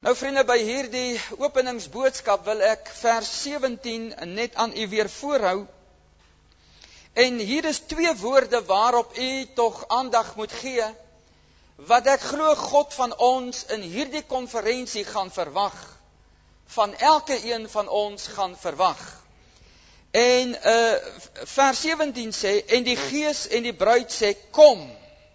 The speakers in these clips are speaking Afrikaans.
Nou vriende, by hierdie openingsboodskap wil ek vers 17 net aan u weer voorhou. En hier is 2 woorde waarop u tog aandag moet gee, wat ek glo God van ons in hierdie konferensie gaan verwag. Van elke een van ons gaan verwag. En vers 17 sê, en die Gees en die bruid sê, kom.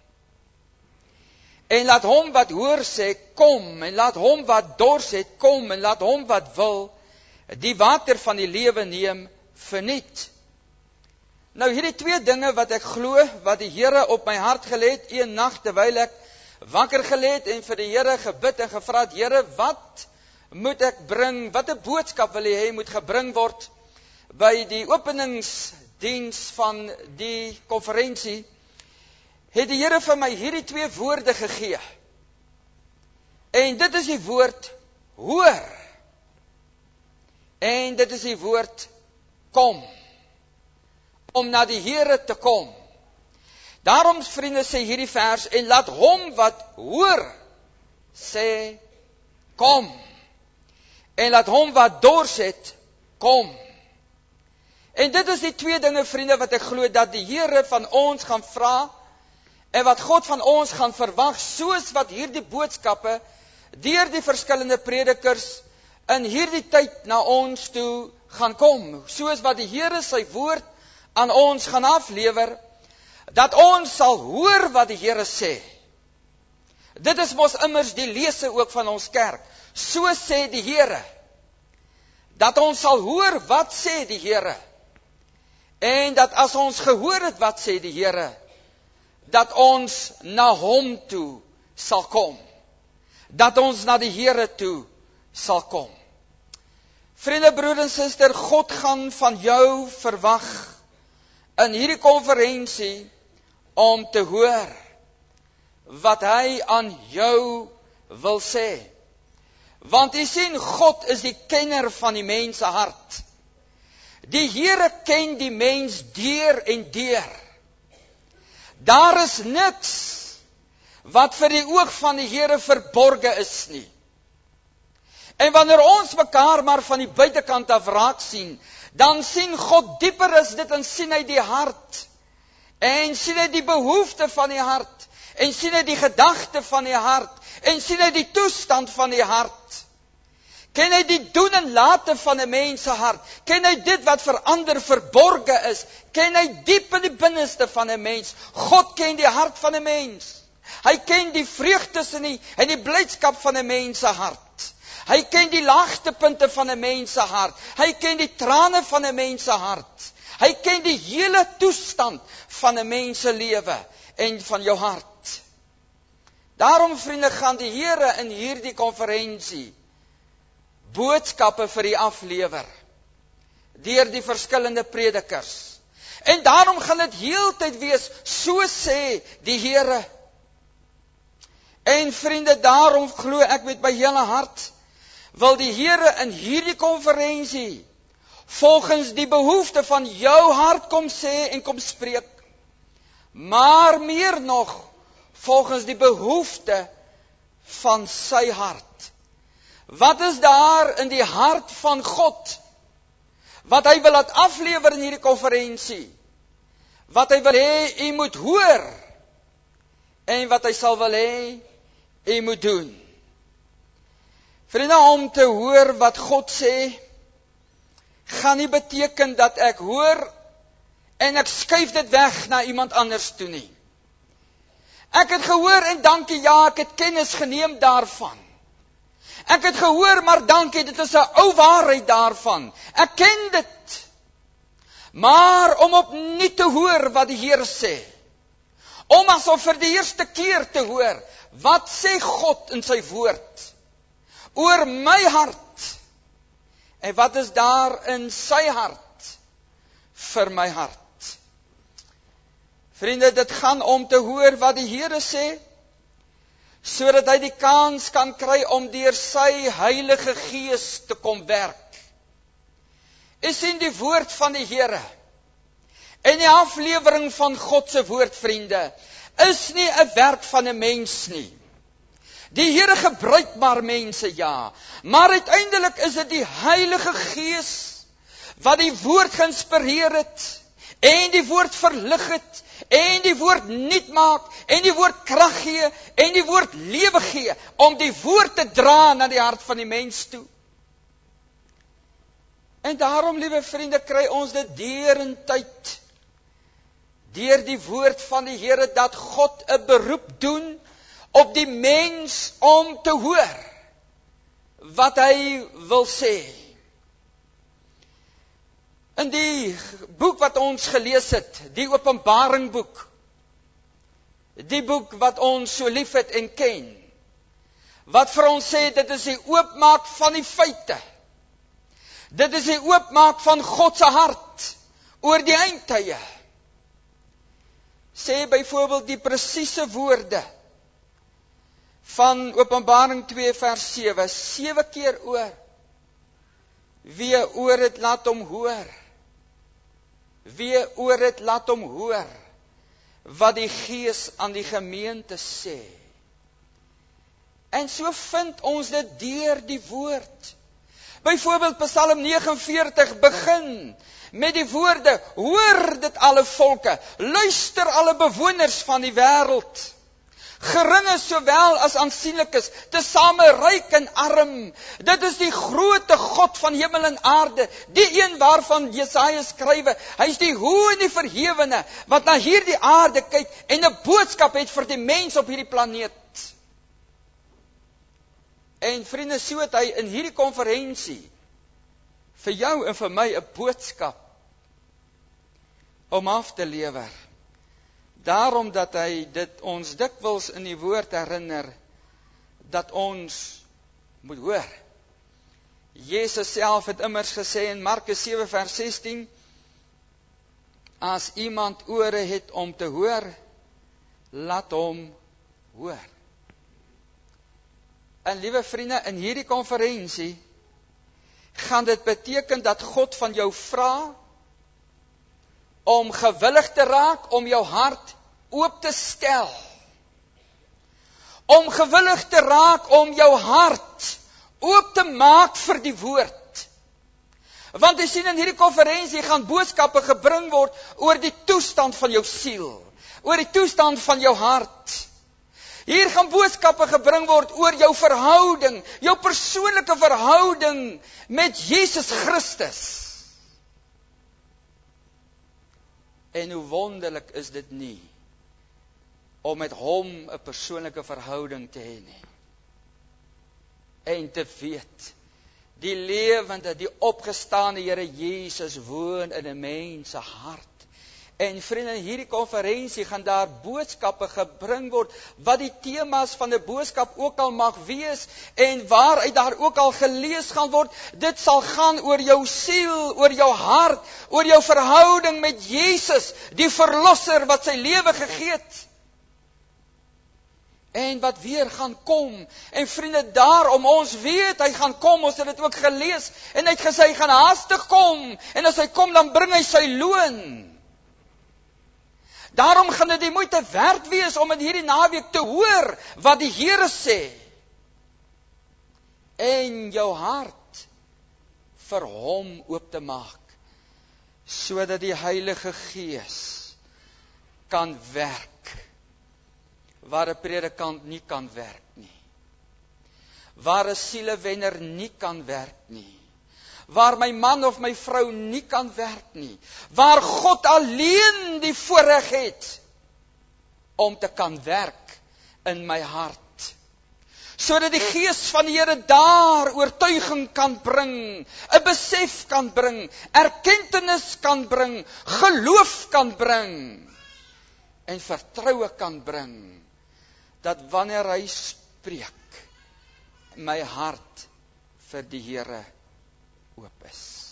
En laat hom wat hoor sê, kom, en laat hom wat dors het, kom, en laat hom wat wil, die water van die lewe neem, verniet. Nou hierdie 2 dinge wat ek glo, wat die Here op my hart gelê het, een nag terwyl ek wakker gelê het, en vir die Here gebid en gevra het, Here, wat moet ek bring, wat 'n boodskap wil hy moet gebring word, by die openingsdiens van die konferensie, het die Here vir my hierdie 2 woorde gegee. En dit is die woord hoor. En dit is die woord kom. Om na die Here te kom. Daarom, vriende, sê hierdie vers, en laat hom wat hoor, sê, kom. En laat hom wat dors het, kom. En dit is die 2 dinge, vriende, wat ek glo, dat die Here van ons gaan vra, en wat God van ons gaan verwag, soos wat hierdie boodskappe, deur die verskillende predikers, in hierdie tyd na ons toe gaan kom, soos wat die Here sy woord aan ons gaan aflewer, dat ons sal hoor wat die Here sê. Dit is mos immers die lese ook van ons kerk. So sê die Here, dat ons sal hoor wat sê die Here, en dat as ons gehoor het wat sê die Here, dat ons na hom toe sal kom. Dat ons na die Here toe sal kom. Vriende, broer en suster, God gaan van jou verwag in hierdie konferensie om te hoor wat hy aan jou wil sê. Want u sien, God is die kenner van die mens se hart. Die Here ken die mens deur en deur. Daar is niks wat vir die oog van die Here verborge is nie. En wanneer ons mekaar maar van die buitekant af raak sien, dan sien God dieper as dit en sien hy die hart. En sien hy die behoefte van die hart. En sien hy die gedagte van die hart. En sien hy die toestand van die hart. Ken hy die doen en late van 'n mens se hart? Ken hy dit wat vir ander verborge is? Ken hy diep in die binneste van 'n mens? God ken die hart van 'n mens. Hy ken die vreugdes en die blydskap van 'n mens se hart. Hy ken die laagtepunte van 'n mens se hart. Hy ken die trane van 'n mens se hart. Hy ken die hele toestand van 'n mens se lewe en van jou hart. Daarom, vriende, gaan die Here in hierdie konferensie boodskappe vir die aflewer deur die verskillende predikers. En daarom gaan dit heeltyd wees, so sê die Here. En vriende, daarom glo ek met my hele hart, wil die Here in hierdie konferensie volgens die behoefte van jou hart kom sê en kom spreek. Maar meer nog, volgens die behoefte van sy hart. Wat is daar in die hart van God, wat hy wil laat aflewer in hierdie konferensie? Wat hy wil hê, u moet hoor, en wat hy sal wil hê, u moet doen. Vriende, om te hoor wat God sê, gaan nie beteken dat ek hoor, en ek skuif dit weg na iemand anders toe nie. Ek het gehoor en dankie, ja, ek het kennis geneem daarvan. Ek het gehoor, maar dankie, dit is 'n ou waarheid daarvan. Ek ken dit. Maar om opnuut te hoor wat die Here sê, om asof vir die eerste keer te hoor, wat sê God in sy woord, oor my hart, en wat is daar in sy hart, vir my hart. Vriende, dit gaan om te hoor wat die Here sê, sodat hy die kans kan kry om deur sy Heilige Gees te kom werk. U sien die woord van die Here, en die aflewering van God se woord, vriende, is nie 'n werk van 'n mens nie. Die Here gebruik maar mense, ja. Maar uiteindelik is dit die Heilige Gees wat die woord geïnspireer het, en die woord verlig het, en die woord nuut maak, en die woord krag gee, en die woord lewe gee, om die woord te dra na die hart van die mens toe. En daarom, liewe vriende, kry ons dit deurentyd, deur die woord van die Here, dat God 'n beroep doen op die mens om te hoor wat hy wil sê. In die boek wat ons gelees het, die Openbaring boek, die boek wat ons so lief het en ken, wat vir ons sê, dit is die oopmaak van die feite, dit is die oopmaak van God se hart oor die eindtye, sê byvoorbeeld die presiese woorde van Openbaring 2 vers 7, 7 keer oor, wie oor het laat hom hoor, wie oor het laat hom hoor, wat die Gees aan die gemeente sê. En so vind ons dit deur die woord. Byvoorbeeld Psalm 49 begin met die woorde, hoor dit alle volke, luister alle bewoners van die wêreld, geringes sowel as aansienlikes, tesame ryk en arm. Dit is die groote God van hemel en aarde, die een waarvan Jesaja skrywe, hy is die hoë en die verhewene, wat na hierdie aarde kyk, en 'n boodskap het vir die mens op hierdie planeet. En vriende, so het hy in hierdie konferensie, vir jou en vir my 'n boodskap, om af te lewer. Daarom dat hy dit ons dikwels in die woord herinner, dat ons moet hoor. Jezus self het immers gesê in Markus 7 vers 16, as iemand ore het om te hoor, laat hom hoor. En liewe vriende, in hierdie konferensie, gaan dit beteken dat God van jou vra, om gewillig te raak, om jou hart oop te stel. Om gewillig te raak, om jou hart oop te maak vir die woord. Want jy sien, in hierdie konferensie gaan boodskappe gebring word oor die toestand van jou siel, oor die toestand van jou hart. Hier gaan boodskappe gebring word oor jou verhouding, jou persoonlike verhouding met Jesus Christus. En hoe wonderlik is dit nie, om met hom 'n persoonlike verhouding te hê nie. En te weet, die lewende, die opgestaane Here Jesus woon in 'n mens se hart. En vriende, in hierdie konferensie gaan daar boodskappe gebring word, wat die temas van 'n boodskap ook al mag wees, en waaruit daar ook al gelees gaan word, dit sal gaan oor jou siel, oor jou hart, oor jou verhouding met Jesus, die verlosser wat sy lewe gegee het, en wat weer gaan kom. En vriende, daarom ons weet, hy gaan kom, ons het dit ook gelees, en hy het gesê, hy gaan haastig kom, en as hy kom, dan bring hy sy loon. Daarom gaan dit die moeite werd wees om in hierdie naweek te hoor wat die Here sê. En jou hart vir hom oop te maak, sodat die Heilige Gees kan werk, waar 'n predikant nie kan werk nie. Waar 'n sielewenner nie kan werk nie. Waar my man of my vrou nie kan werk nie. Waar God alleen die voorreg het om te kan werk in my hart. Sodat die Gees van die Here daar oortuiging kan bring, 'n besef kan bring, erkentenis kan bring, geloof kan bring, en vertroue kan bring, dat wanneer hy spreek, my hart vir die Here oop is.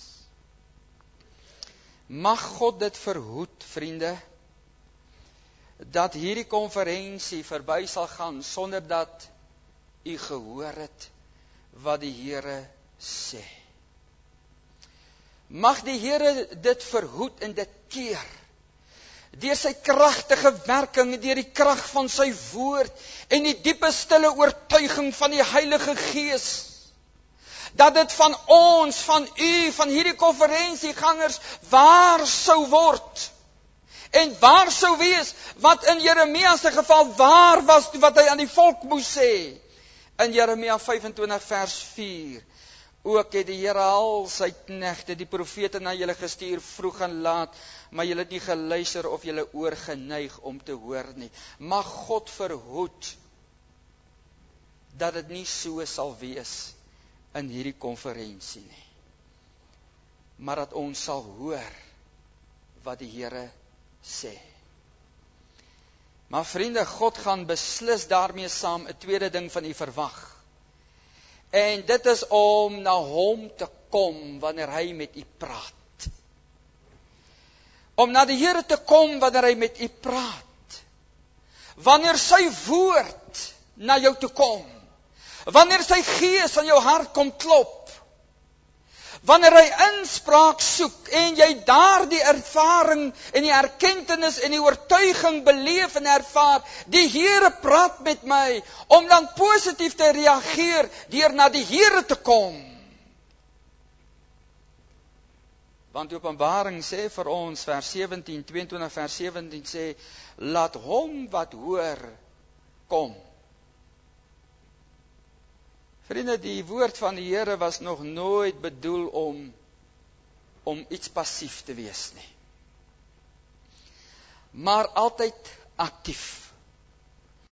Mag God dit verhoed, vriende, dat hierdie konferensie verby sal gaan, sonder dat u gehoor het wat die Here sê. Mag die Here dit verhoed en dit keer, deur sy kragtige werking, deur die krag van sy woord en die diepe stille oortuiging van die Heilige Gees, dat dit van ons, van u, van hierdie konferensiegangers waar sou word. En waar sou wees, wat in Jeremia se geval waar was, wat hy aan die volk moes sê. In Jeremia 25 vers 4, ook het die Here al sy knegte, die profete na julle gestuur vroeg en laat, maar julle het nie geluister of julle oor geneig om te hoor nie. Mag God verhoed, dat dit nie so sal wees in hierdie konferensie nie. Maar dat ons sal hoor wat die Here sê. Maar vriende, God gaan beslis daarmee saam 'n tweede ding van u verwag. En dit is om na hom te kom wanneer hy met u praat. Om na die Here te kom wanneer hy met u praat. Wanneer sy woord na jou toe kom. Wanneer sy gees aan jou hart kom klop. Wanneer hy inspraak soek en jy daardie ervaring en die erkentenis en die oortuiging beleef en ervaar, die Here praat met my, om dan positief te reageer deur na die Here te kom. Want Openbaring sê vir ons, vers 17, 22 vers 17 sê, laat hom wat hoor, kom. Vriende, die woord van die Here was nog nooit bedoel om iets passief te wees nie. Maar altyd aktief.